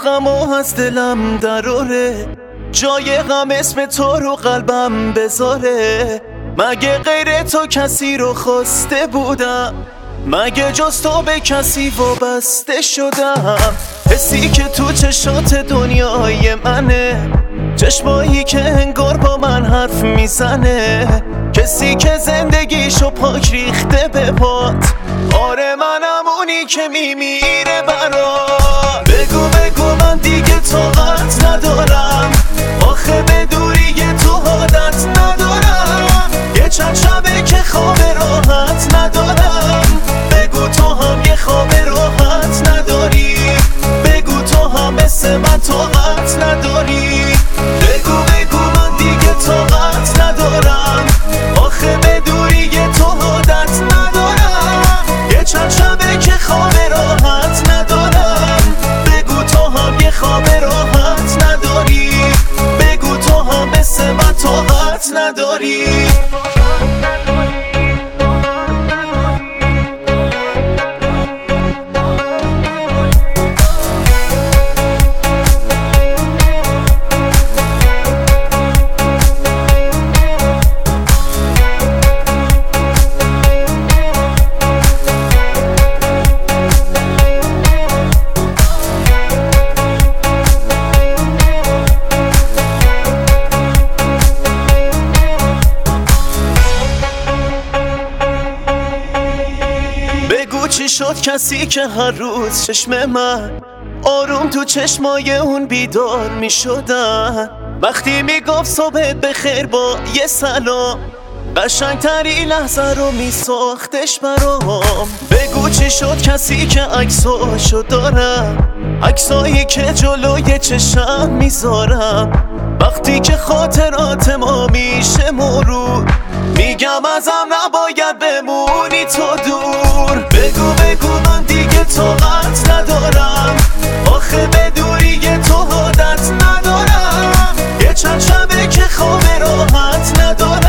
غم و از دلم دراره، جای غم اسم تو رو قلبم بذاره. مگه غیر تو کسی رو خواسته بودم؟ مگه جز تو به کسی وابسته شدم؟ حسی که تو چشات دنیای منه، چشمایی که انگار با من حرف میزنه، کسی که زندگیشو پاک ریخته به پات. آره منم اونی که میمیره برات. بگو بگو من دیگه طاقت ندارم، آخه به دوری تو عادت ندارم. یه چند شبه که خواب راحت ندارم. بگو تو هم یه خواب راحت نداری، بگو تو هم مثل من طاقت نداری. بگو بگو من دیگه طاقت ندارم، آخه به دوری تو عادت ندارم. یه چند شبه که خواب راحت ندارم. بگو تو هم یه خواب راحت نداری، بگو تو هم مثل من طاقت نداری. چی شد کسی که هر روز چشم من آروم تو چشمای اون بیدار می شدن؟ وقتی می گفت صبحت بخیر با یه سلام، قشنگتری لحظه رو می ساختش برام. بگو چی شد کسی که عکساشو دارم، عکسایی که جلوی چشم میذارم. وقتی که خاطرات ما میشه مرور، میگم ازم نباید بمونی تو دور. بگو بگو من دیگه طاقت ندارم، آخه به دوری تو عادت ندارم. یه چند شبه که خواب راحت ندارم.